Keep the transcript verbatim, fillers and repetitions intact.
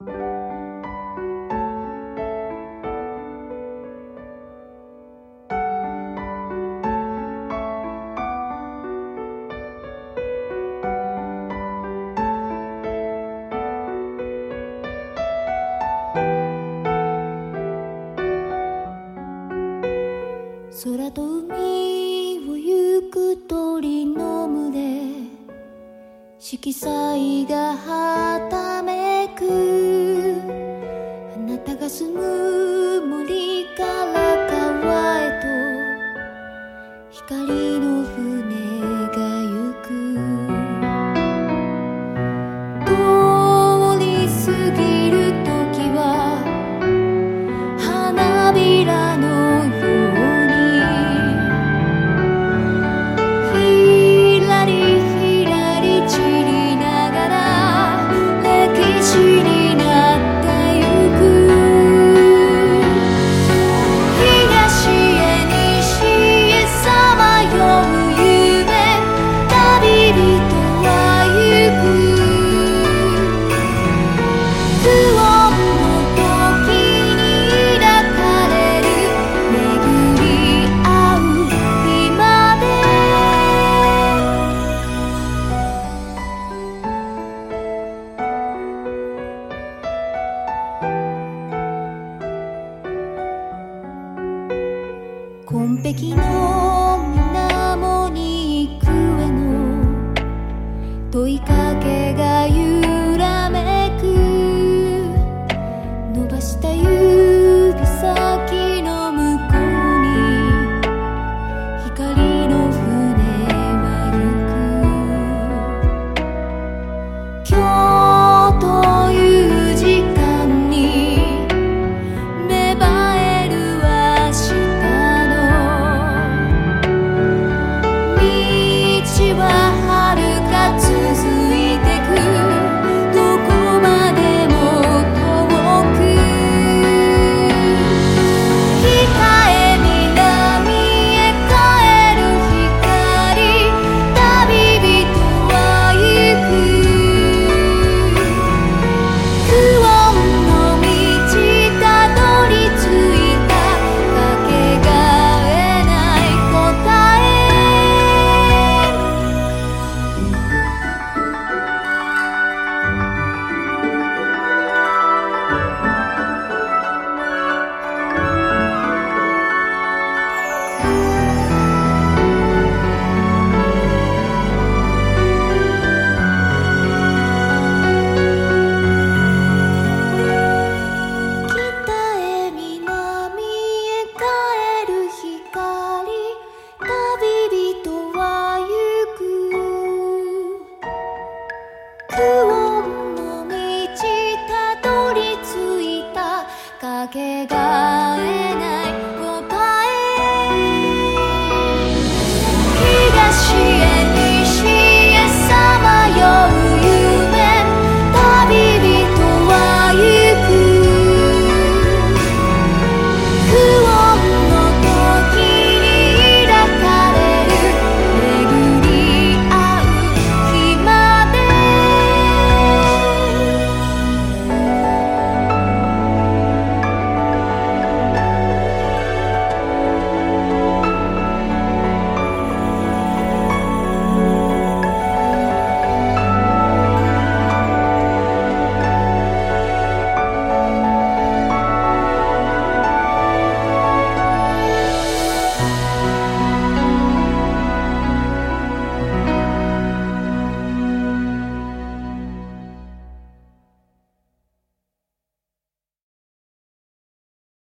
空と海を行く鳥の群れ、色彩がはためく。あなたが住む森から川へと光の船が行く。通り過ぎる時は花びらの紺碧の水面に幾重の問いかけが揺らめく。伸ばした指先の向こうに光の船は行く。今日という時間に芽生える明日。道は遥か続いてく。どこまでも遠く。北へ南へ帰る光。旅人は行く。苦音の道たどり着いた。かけがえない答え。苦音の道たどり着いた。かけが